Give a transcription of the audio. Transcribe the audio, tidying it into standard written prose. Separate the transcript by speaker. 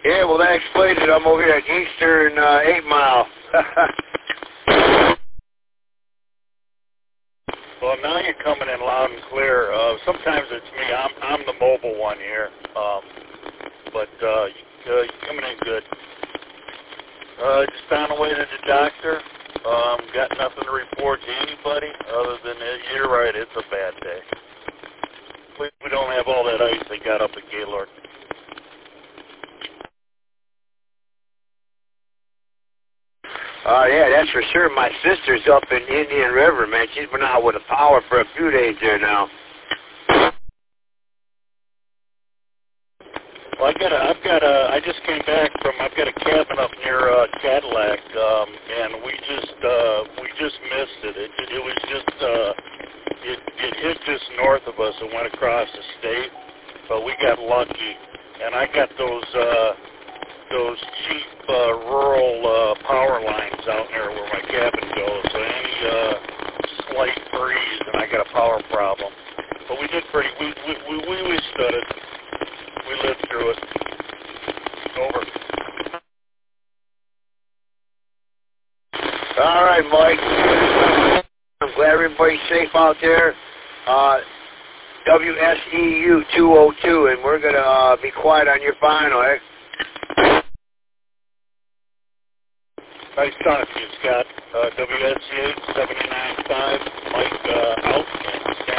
Speaker 1: Yeah, well, that explains it. I'm over here at Eastern 8 Mile.
Speaker 2: Well, now you're coming in loud and clear. Sometimes it's me. I'm the mobile one here. But you're coming in good. Just on the way to the doctor. Got nothing to report to anybody other than you're right. It's a bad day. We don't have all that ice they got up at Gaylord.
Speaker 1: Yeah, that's for sure. My sister's up in Indian River, man. She's been out with the power for a few days there now.
Speaker 2: Well, I just came back from, I've got a cabin up near Cadillac, and we just missed it. It was just, it hit just north of us and went across the state, but we got lucky. And I got those cheap rural power lines out there where my cabin goes, so any slight breeze and I got a power problem. But we did we withstood it. We lived through it. Over.
Speaker 1: All right, Mike. I'm glad everybody's safe out there. WSEU 202, and we're going to be quiet on your final, eh?
Speaker 2: Nice talking to you, Scott. WSCH 79.5, Mike out.